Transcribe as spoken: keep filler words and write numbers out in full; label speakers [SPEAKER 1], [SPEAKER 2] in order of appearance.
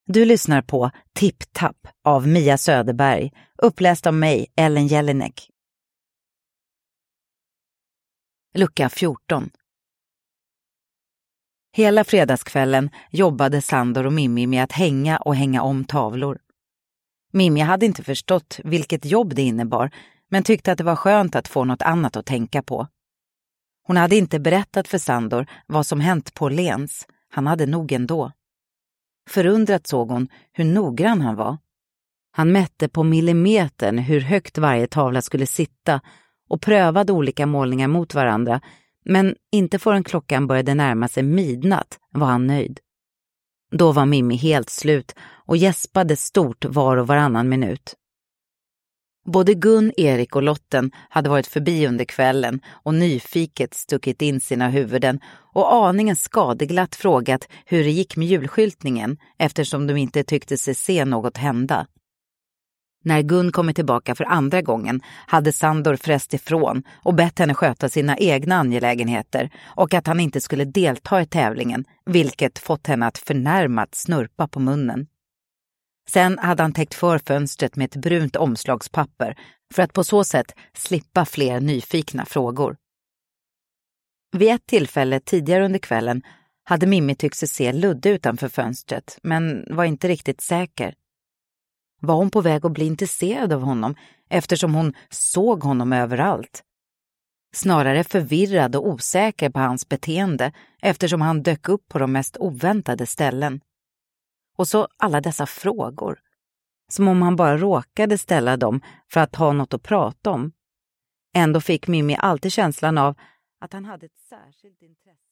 [SPEAKER 1] Du lyssnar på Tipp-Tapp av Mia Söderberg, uppläst av mig, Ellen Jelinek. Lucka fjorton. Hela fredagskvällen jobbade Sandor och Mimmi med att hänga och hänga om tavlor. Mimmi hade inte förstått vilket jobb det innebar, men tyckte att det var skönt att få något annat att tänka på. Hon hade inte berättat för Sandor vad som hänt på Lens. Han hade nog ändå. Förundrat såg hon hur noggrann han var. Han mätte på millimetern hur högt varje tavla skulle sitta och prövade olika målningar mot varandra, men inte förrän klockan började närma sig midnatt var han nöjd. Då var Mimmi helt slut och gäspade stort var och varannan minut. Både Gun, Erik och Lotten hade varit förbi under kvällen och nyfiket stuckit in sina huvuden och aningen skadeglatt frågat hur det gick med julskyltningen eftersom de inte tyckte sig se något hända. När Gun kommit tillbaka för andra gången hade Sandor fräst ifrån och bett henne sköta sina egna angelägenheter och att han inte skulle delta i tävlingen, vilket fått henne att förnärmat snurpa på munnen. Sen hade han täckt för fönstret med ett brunt omslagspapper för att på så sätt slippa fler nyfikna frågor. Vid ett tillfälle tidigare under kvällen hade Mimmi tyckt sig se Ludde utanför fönstret, men var inte riktigt säker. Var hon på väg att bli intresserad av honom eftersom hon såg honom överallt? Snarare förvirrad och osäker på hans beteende eftersom han dök upp på de mest oväntade ställen. Och så alla dessa frågor. Som om han bara råkade ställa dem för att ha något att prata om. Ändå fick Mimmi alltid känslan av att han hade ett särskilt intresse.